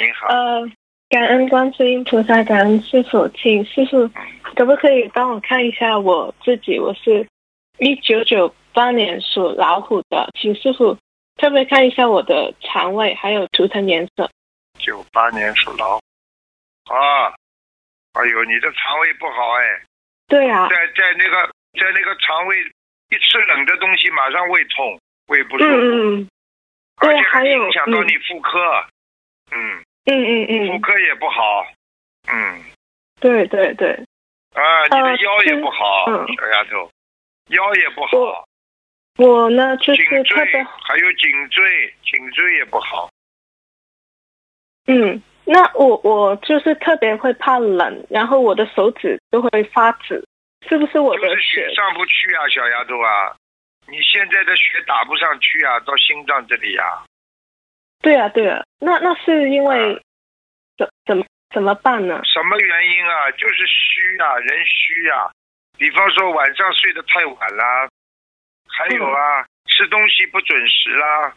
你好。 感恩观世音菩萨，感恩师父，请师父可不可以帮我看一下我自己？我是1998年属老虎的，请师父特别看一下我的肠胃还有图腾颜色。 98年属老虎啊，哎呦，你的肠胃不好哎。 对啊。 在那个肠胃一吃冷的东西，马上胃痛，胃不舒服。 对， 而且还有影响到你妇科。妇科也不好。 对。 你的腰也不好，小丫头，腰也不好。 我呢就是特别还有颈椎也不好。 那我就是特别会怕冷，然后我的手指都会发紫，是不是我的血上不去啊，小丫头啊？你现在的血打不上去啊，到心脏这里啊。 对啊，那是因为怎么办呢？ 什么原因啊？就是虚啊，人虚啊。比方说晚上睡得太晚啦，还有啊，吃东西不准时啦，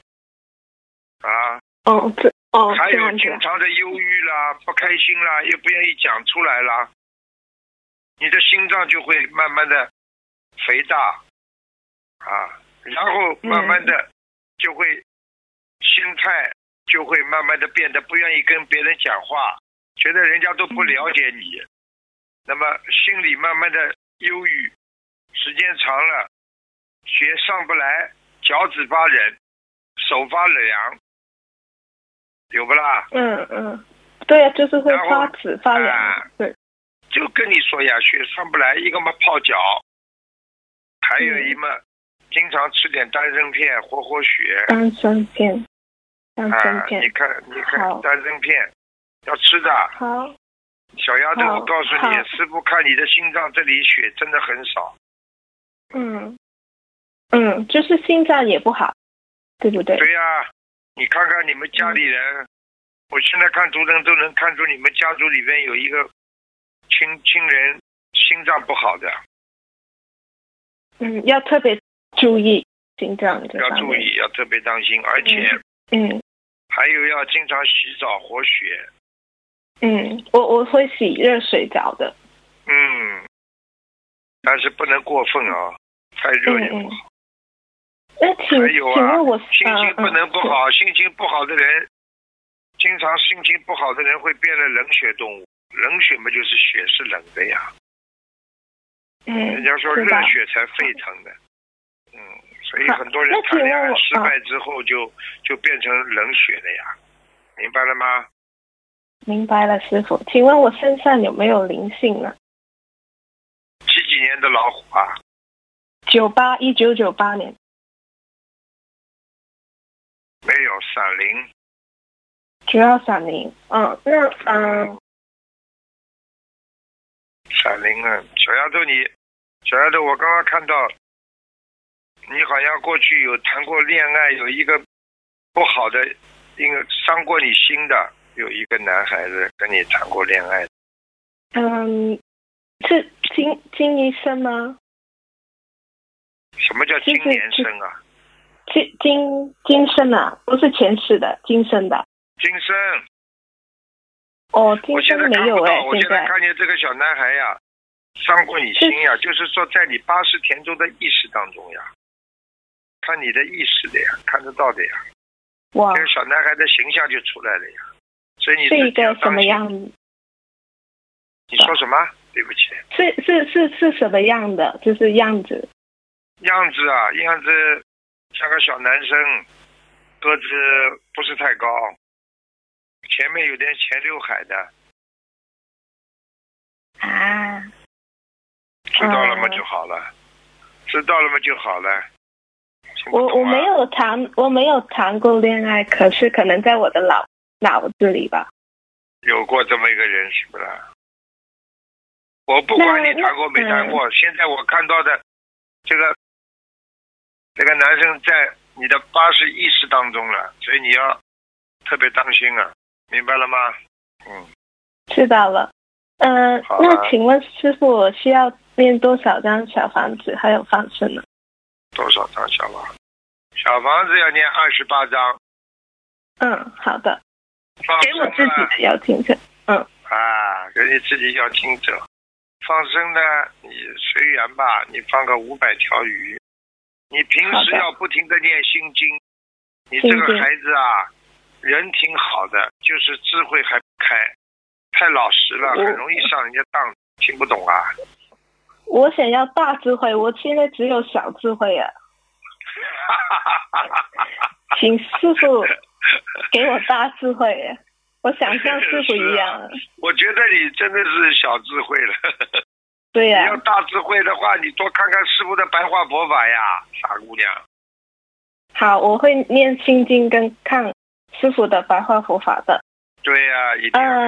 还有经常的忧郁啦，不开心啦，又不愿意讲出来啦，你的心脏就会慢慢的肥大然后慢慢的就会心态就会慢慢的变得不愿意跟别人讲话，觉得人家都不了解你，那么心里慢慢的忧郁，时间长了血上不来，脚趾发冷，手发凉，有不啦？ 对啊，就是会发紫发凉。对， 就跟你说呀，血上不来，一个嘛泡脚，还有一嘛经常吃点丹参片活血。 丹参片。 你看丹参片要吃的。 好。 小丫头，我告诉你，师父看你的心脏这里血真的很少。 就是心脏也不好，对不对？ 对呀，你看看你们家里人，我现在看图腾都能看出你们家族里面有一个亲人心脏不好的。 要特别注意心脏这方面。 要注意， 要特别当心，而且还有要经常洗澡活血。 我会洗热水澡的。 但是不能过分啊，太热也不好。 还有啊， 心情不能不好，心情不好的人，经常心情不好的人会变得冷血动物。冷血嘛，就是血是冷的呀。人家说热血才沸腾的。所以很多人谈恋爱失败之后就变成冷血了呀，明白了吗？ 明白了，师父。请问我身上有没有灵性呢？ 几年的老虎啊 ？1998年。 没有，闪灵。 主要闪灵。 闪灵啊，小丫头，我刚刚看到你好像过去有谈过恋爱，有一个不好的，一个伤过你心的，有一个男孩子跟你谈过恋爱。 是金医生吗？ 什么叫金年生啊？ 今生啊，不是前世的，今生的。 今生。 今生没有我现在看见这个小男孩呀，伤过你心呀，就是说在你80田中的意识当中呀，看你的意识的呀，看得到的呀。 哇！ 这个小男孩的形象就出来了呀，所以你是一个什么样子？ 你说什么？对不起。 是什么样的？就是样子。 样子像个小男生，个子不是太高，前面有点前刘海的。知道了吗就好了。 我没有谈过恋爱，可是可能在我的脑子里吧。 有过这么一个人，是不是？我不管你谈过没谈过，现在我看到的这个男生在你的80意识当中了，所以你要特别当心啊，明白了吗？ 知道了。那请问师父，我需要念多少张小房子还有放生呢？ 多少张小房子？小房子要念28张。 好的。 给我自己的要听者。 给你自己要听者。放生呢，你随缘吧，你放个500条鱼。你平时要不停的念心经。你这个孩子啊，人挺好的，就是智慧还不开，太老实了，很容易上人家当，听不懂啊。 我想要大智慧，我现在只有小智慧啊。请师父给我大智慧，我想像师父一样。 我觉得你真的是小智慧了。 对呀。 你要大智慧的话，你多看看师父的白话佛法呀，傻姑娘。 好，我会念心经跟看师父的白话佛法的。 对呀，一定。